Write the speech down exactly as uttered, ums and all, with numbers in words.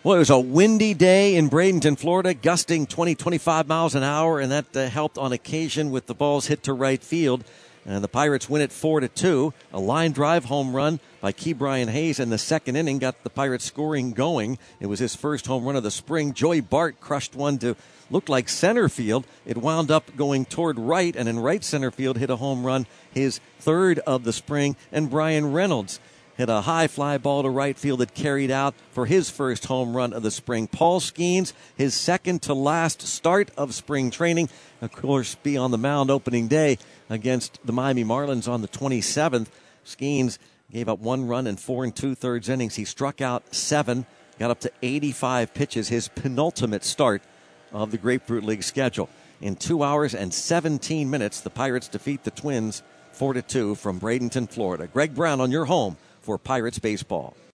Well, it was a windy day in Bradenton, Florida, gusting twenty, twenty-five miles an hour, and that uh, helped on occasion with the balls hit to right field. And the Pirates win it four to two. A line drive home run by Ke'Bryan Hayes in the second inning got the Pirates scoring going. It was his first home run of the spring. Joey Bart crushed one to look like center field. It wound up going toward right, and in right center field hit a home run, his third of the spring. And Brian Reynolds hit a high fly ball to right field that carried out for his first home run of the spring. Paul Skeens, his second to last start of spring training, of course, be on the mound opening day against the Miami Marlins on the twenty-seventh. Skeens gave up one run in four and two-thirds innings. He struck out seven, got up to eighty-five pitches, his penultimate start of the Grapefruit League schedule. In two hours and seventeen minutes, the Pirates defeat the Twins four to two from Bradenton, Florida. Greg Brown on your home for Pirates baseball.